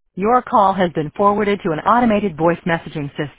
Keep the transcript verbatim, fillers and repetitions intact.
Your call has been forwarded to an automated voice messaging system.